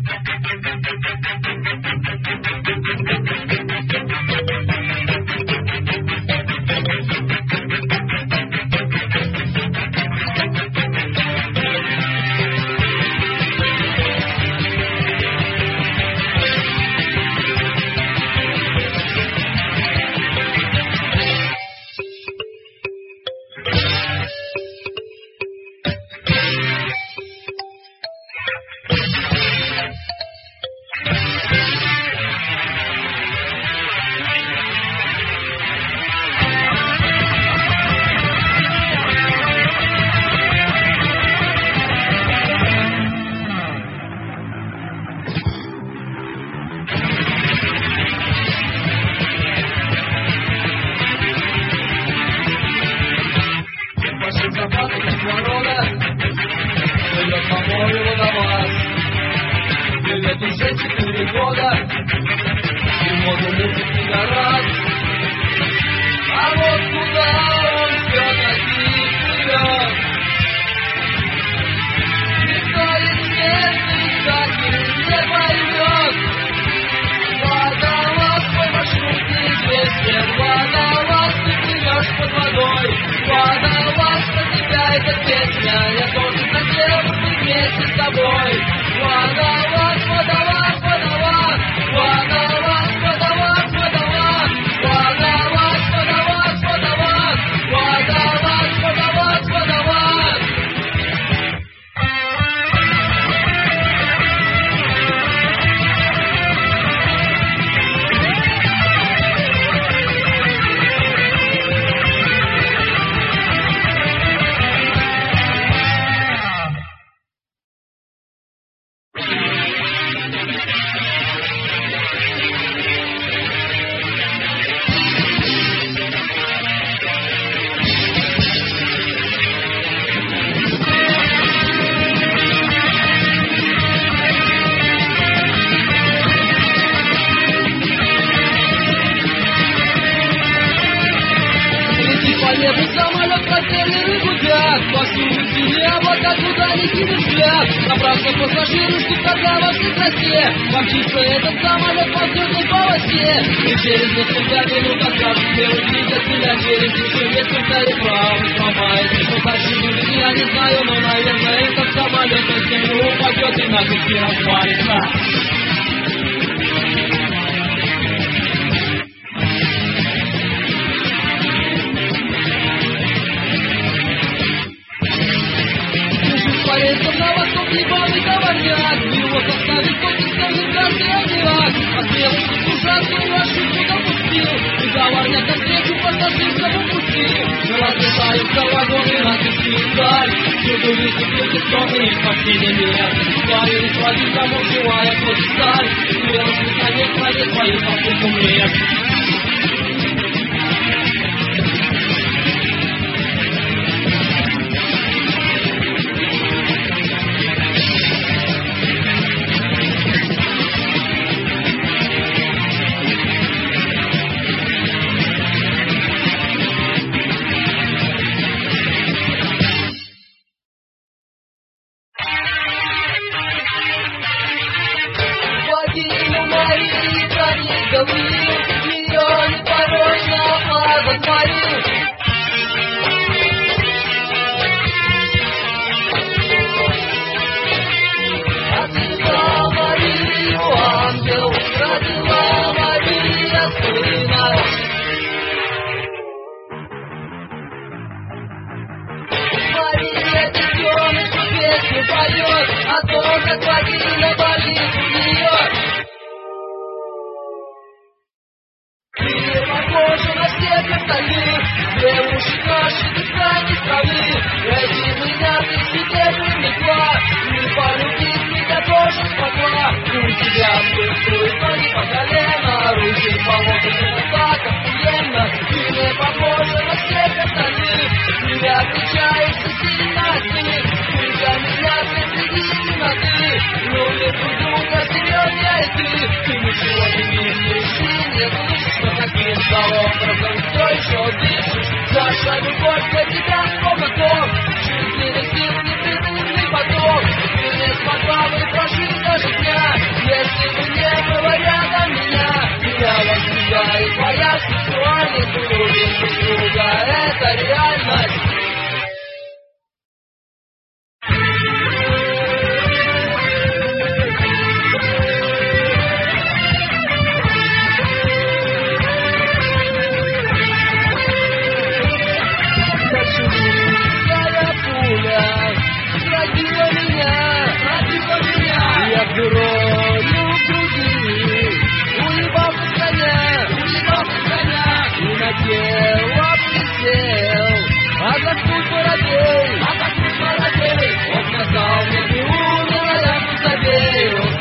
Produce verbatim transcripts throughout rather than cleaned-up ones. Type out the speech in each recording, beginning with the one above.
Жизненных сил непрерывный поток, ты не смогла бы прожить даже дня.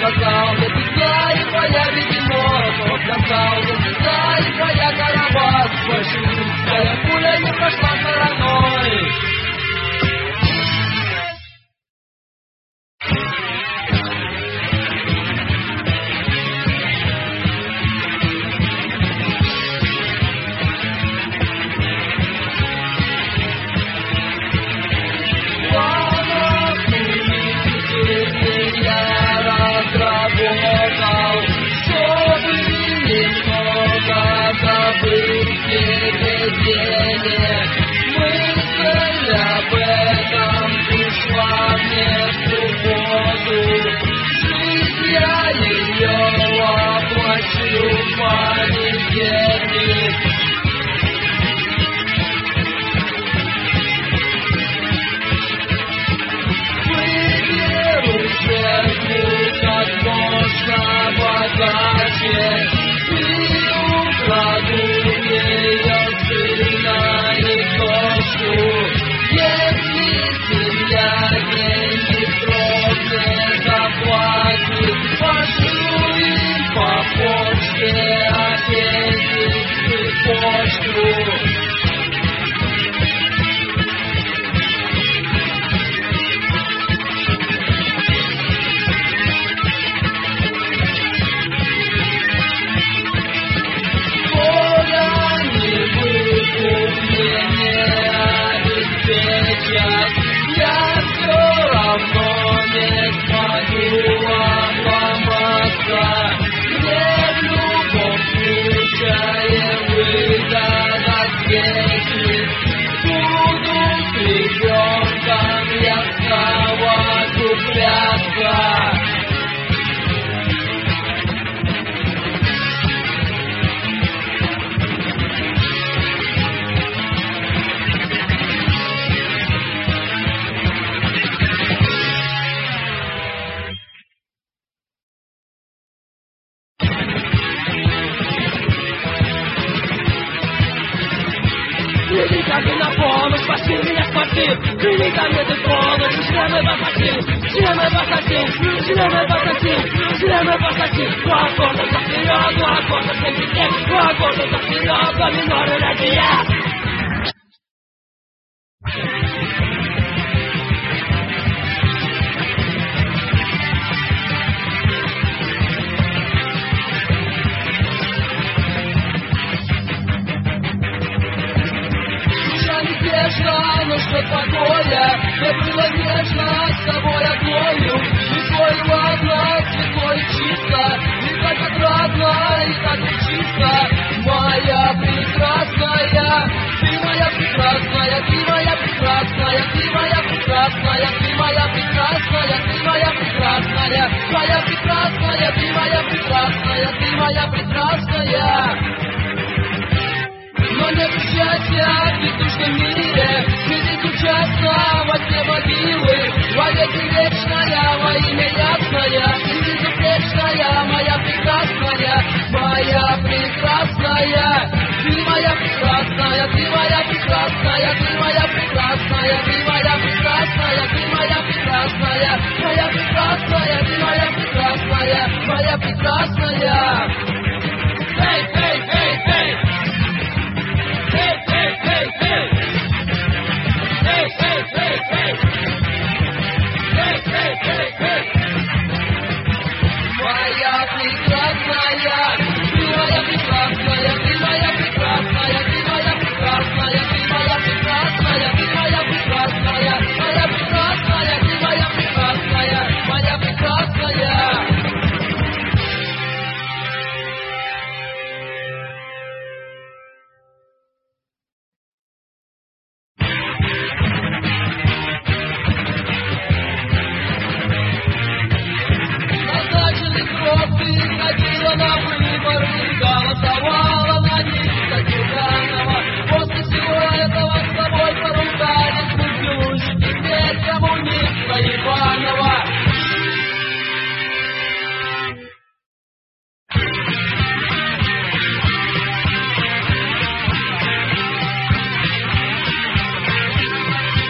сказал, я пизда и твоя видимо. Он сказал, я пизда и твоя Карабас. Больше твоя пуля не прошла стороной.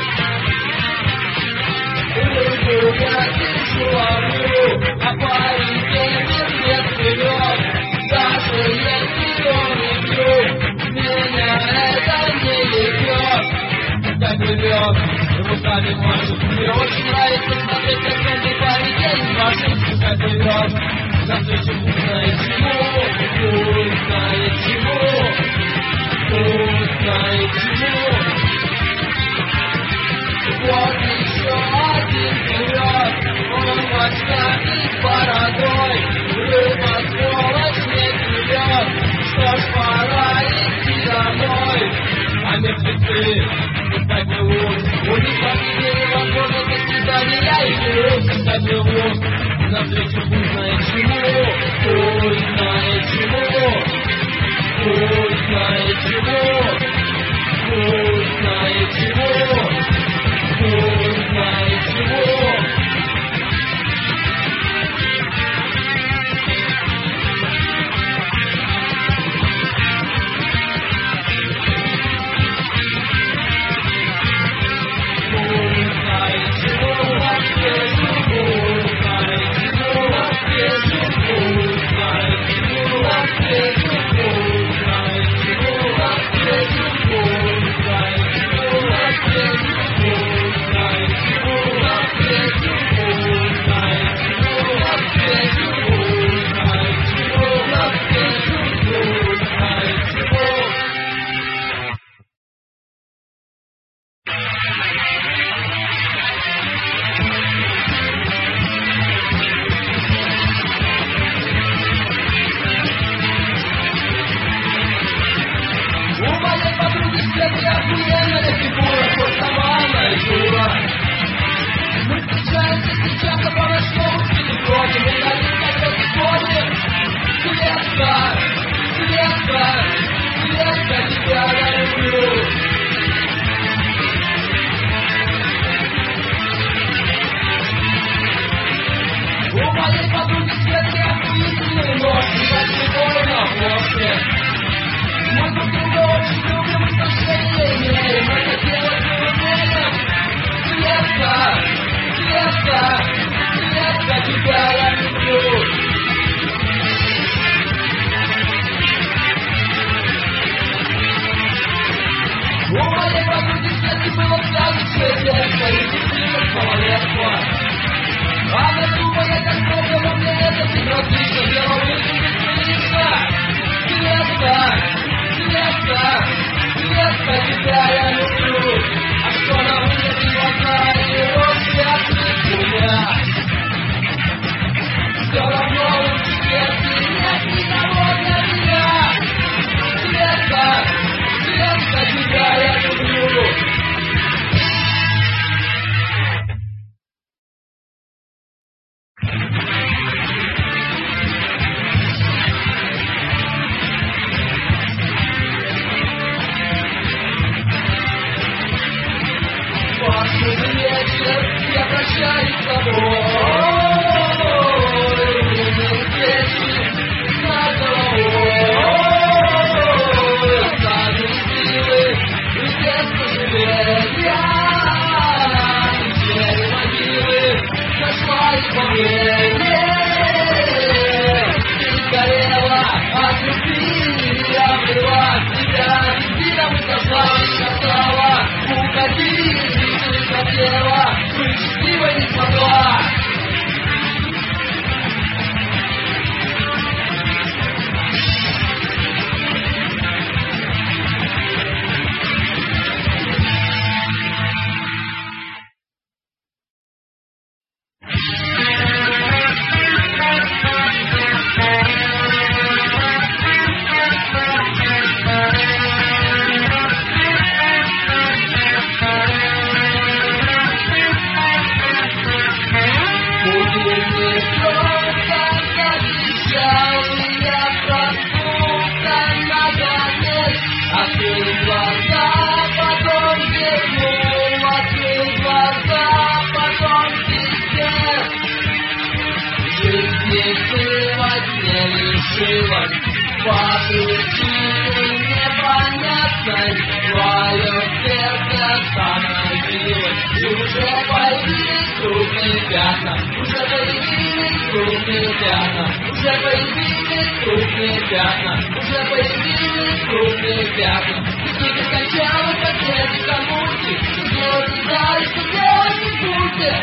Я вижу огню, а парень руками машут. Мне очень нравится смотреть, как каждый парень день машет. Пускай плывет навстречу вкусное чему, вкусное чему, вкусное чему. Вот еще один вперед, он мачками бородой, рыба сволочь не клюет, что ж пора идти домой. А мертвецы пускай плывут, у них по всей возможности свидания и берут, пускай плывут навстречу вкусное чему, вкусное чему, вкусное чему, вкусное чему. Вкусное чего? идет, не знаю, что делать, не курсе.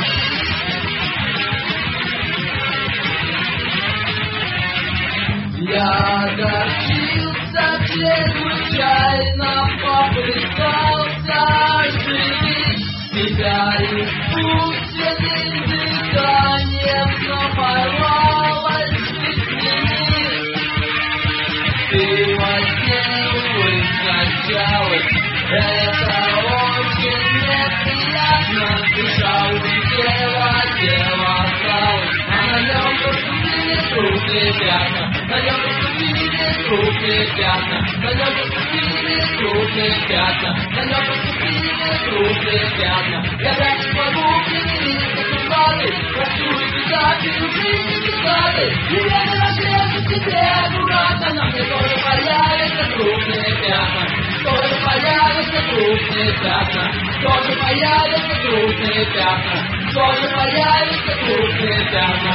Я дочился чрезвычайно, попытался жить тебя искусственным дыханием, но порвалась жизни. Ты во сне высочалась, это очень неприятно. Душа улетела, тело осталось, а на нем проступили крупные пятна. На нем проступили крупные пятна, на нем проступили крупные пятна, на нем проступили крупные пятна. Я так не могу примириться с утраты, хочу избежать и любить эпизоды. И я не разрежу тебе аккуратно, на мне тоже появятся крупные пятна, тоже появятся крупные пятна, тоже появятся крупные пятна, тоже появятся крупные пятна.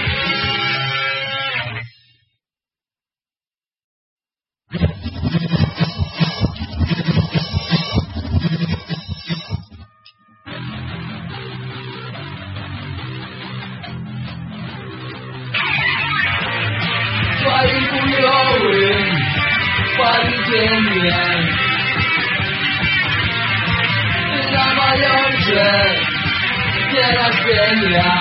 Твоим хуёвым поведением ты на моем же дне рождения.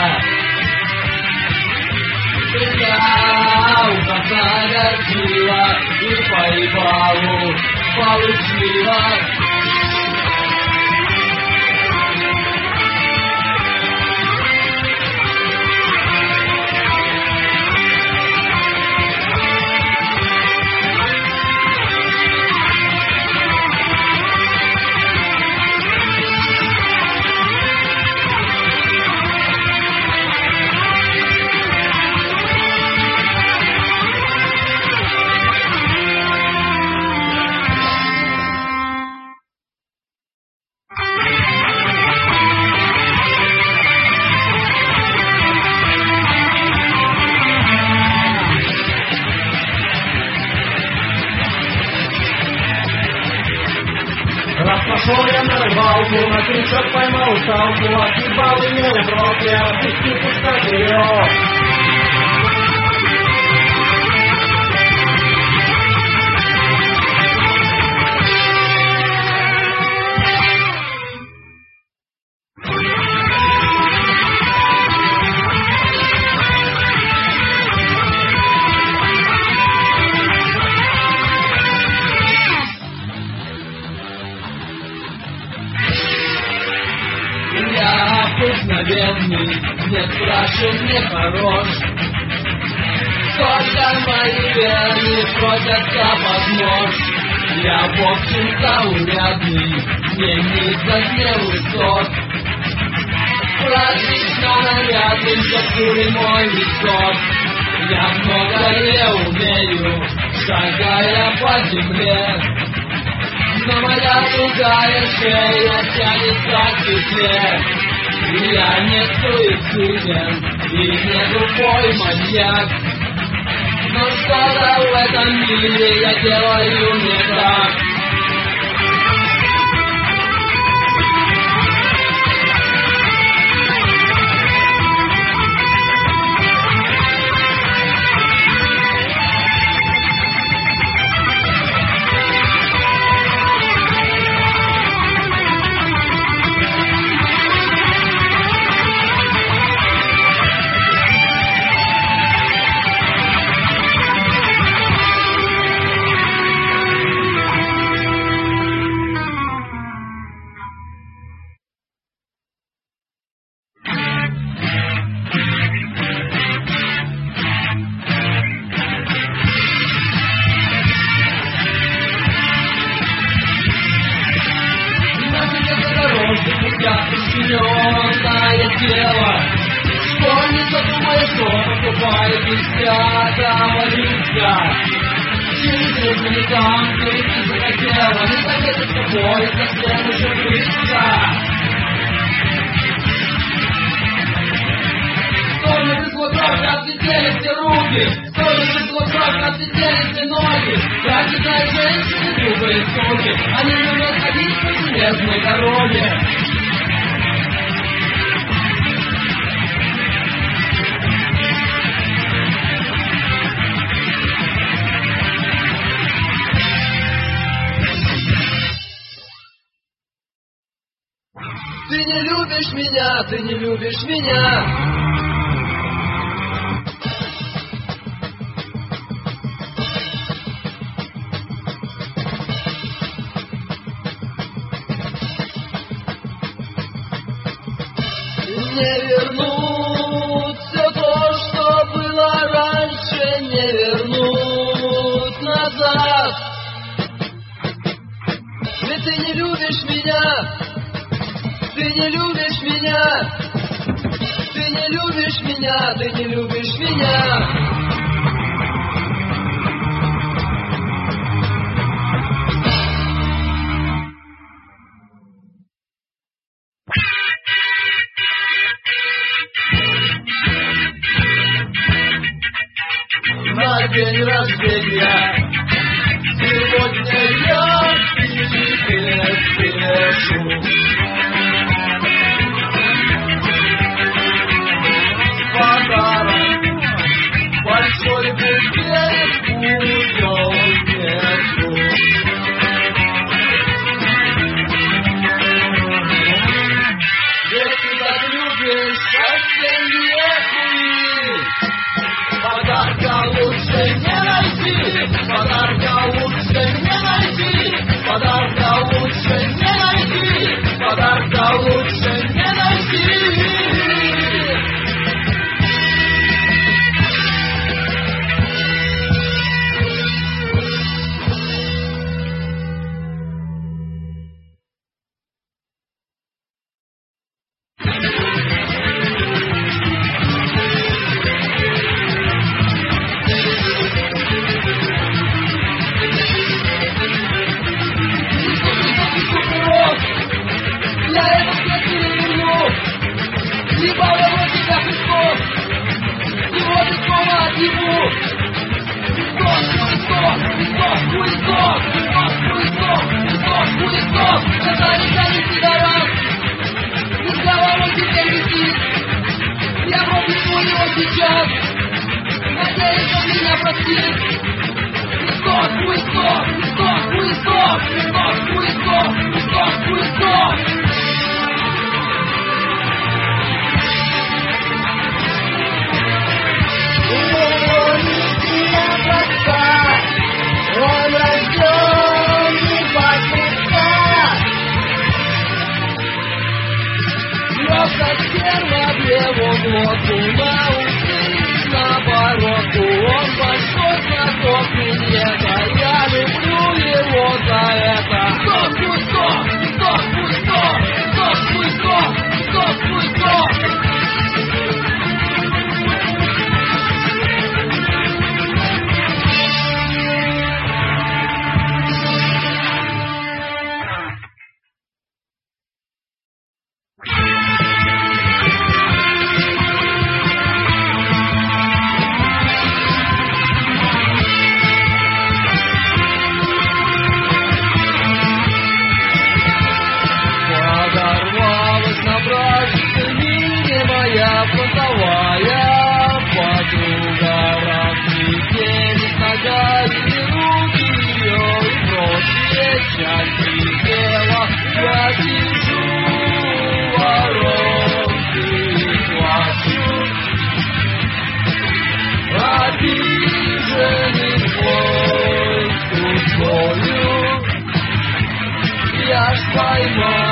Меня ужасно огорчила и поебалу получила. Раз пошел я на рыбалку, на крючок поймал салку, отъебал и не в рот, я опустил пустотелёк. Обыкновенный, не страшен, не хорош. Только мои вены просятся под нож. Я в общем-то урядный, не низко, не высок. Практично нарядный, как куры мой висок. Я многое умею, шагая по земле. Но моя другая шея тянется к петле. Я не суициден и не тупой маньяк, но что-то в этом мире я делаю не так. Зеленое тело, что не задумаешь, что покупает десятого лица. Через не там, где ты захотела, не заметишь, что поезд совсем уже близко. Стольно пришло кровь, отсидели все руки, стольно пришло кровь, отсидели все ноги. Как не знают женщины, глупые суки, они любят ходить по земле, железной дороге. Ты не любишь меня, ты не любишь меня. Не вернуть все то, что было раньше, не вернуть назад. Ведь ты не любишь меня. Ты не любишь меня, ты не любишь меня, ты не любишь меня. На день рождения сегодня я тебе спешу. Большой букет уйдет нету. Ведь ты так любишь осенние хуи. Подарка лучше не найти, подарка лучше не найти, подарка лучше не найти, подарка лучше не найти. Сейчас, надеюсь, он меня простит. Христос, Христос, Христос, Христос, Христос, Христос, Христос. Он рожден не подпускать. Лёгко стерва в его глотку, научись наобороту. Он большой знаток минета, я люблю его за это. Стоп, пусть стоп, стоп, пусть стоп, стоп, пусть стоп, стоп, пусть стоп. Я ж поймал.